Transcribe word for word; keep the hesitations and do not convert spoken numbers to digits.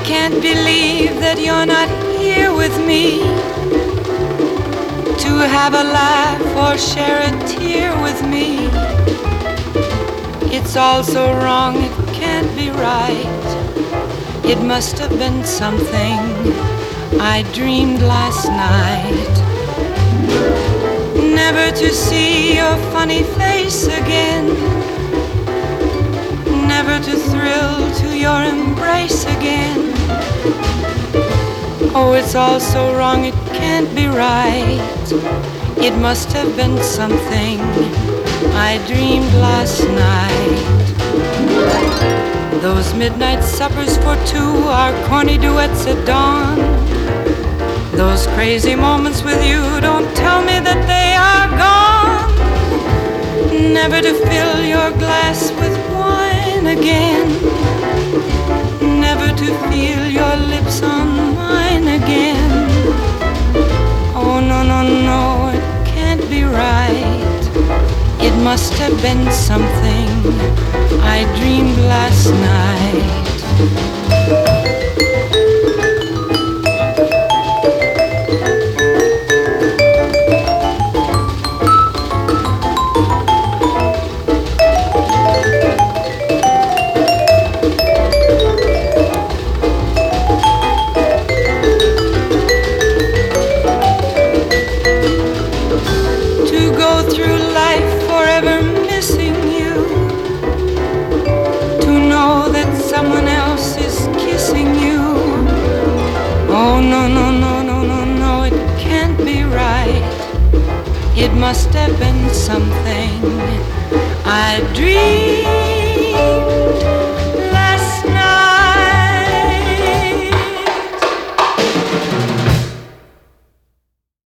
can't believe that you're not here with me to have a laugh or share a tear with me. It's all so wrong, it can't be right. It must have been something I dreamed last night. Never to see your funny face again, never to thrill to your embrace again. Oh, it's all so wrong, it can't be right. It must have been something I dreamed last night. Those midnight suppers for two, our corny duets at dawn, those crazy moments with you, don't tell me that they are gone. Never to fill your glass with wine again, never to feel your lips on mine again. Oh, no, no, no, it can't be right. It must have been something I dreamed last night. It must have been something I dreamed